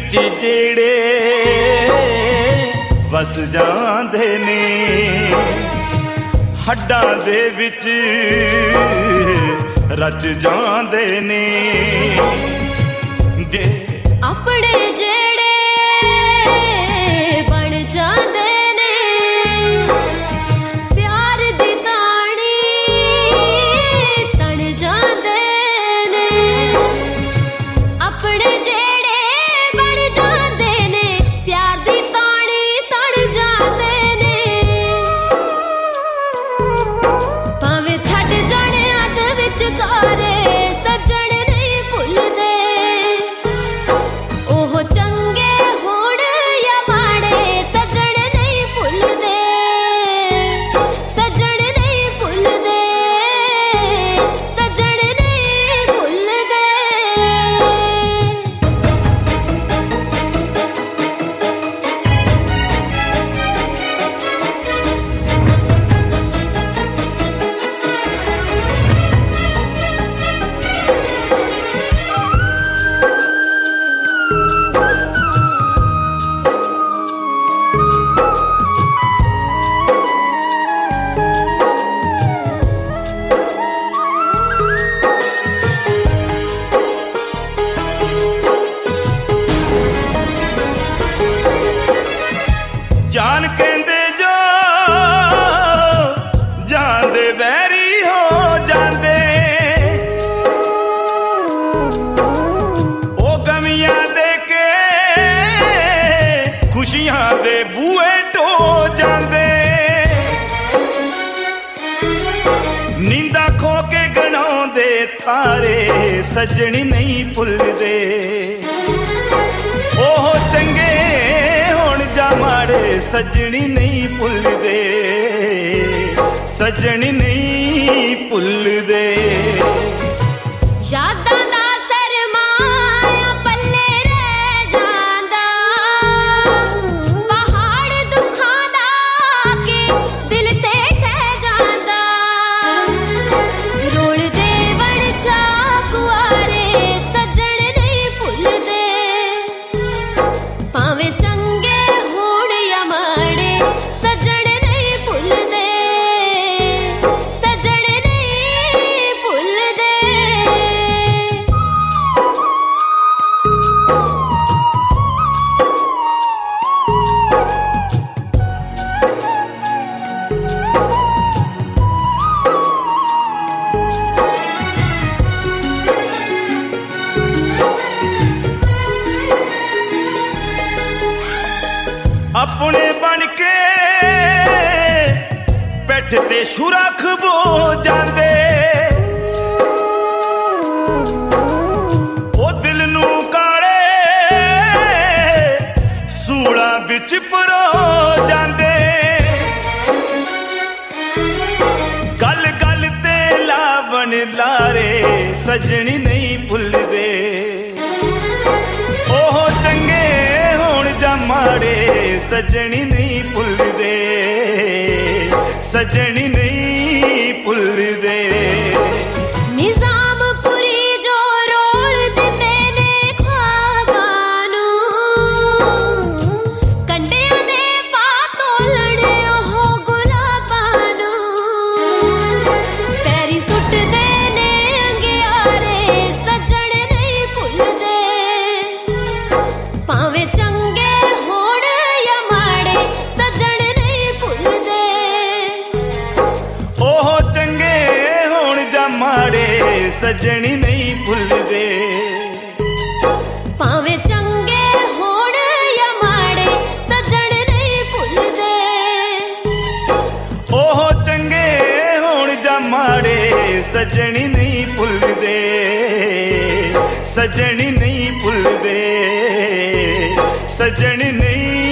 विच जेड़े वस जांदे ने हड्डां दे विच रच जांदे ने जे अपने जेड़े बन जांदे ने प्यार दी ताणी तन जांदे ने अपने जेड़े बन जांदे ने प्यार दी ताणी तन जांदे ने भावें छड्ड जाने अध विच तारे सज्जण नहीं भुलदे ओह चंगे होण या माड़े सज्जण नहीं भुलदे सज्जण नहीं भुलदे सज्जण नहीं भुलदे जान कहंदे जो जांदे वैरी हो जांदे ओ गमियां दे के खुशियां दे बूहे ढो जांदे नींदा खो के गनाउंदे तारे सजनी नहीं भुलदे ओह चंगे होण जा माड़े सजनी नहीं भुलदे सजनी नहीं भुलदे यादां दा सरमाया पल्ले रह जांदा पहाड़ दुखां दा के दिल ते ठह जांदा रोलदे वण चा कुआरे सज्जण नहीं भुलदे भावें चंगे होण या माड़े सज्जण नहीं भुलदे सज्जण नहीं भुलदे अपने बन के बैठ ते सुरख बो जांदे ओ दिल नू काले सूड़ा बिच परो जांदे गल गल ते लावन लारे सजनी नहीं भुलदे ओह चंगे होण जा माड़े सजनी नहीं भुलदे सजनी नहीं भुलदे निजामपुरी जो रोल दिंदे ने ख्वाबां नूं कंडियां दे पा तोलण ओह गुलाबां नूं पैरी सुੱਟਦੇ ने अंगियारे सज्जण नहीं भुलदे भावें चंगे होण या माड़े सज्जण नहीं भुलदे ओह चंगे होण जा माड़े सजनी नहीं भुलदे भावें चंगे होण या माड़े सज्जण नहीं भुलदे ओह चंगे होण जा माड़े सजनी नहीं भुलदे सजनी नहीं भुलदे सजनी नहीं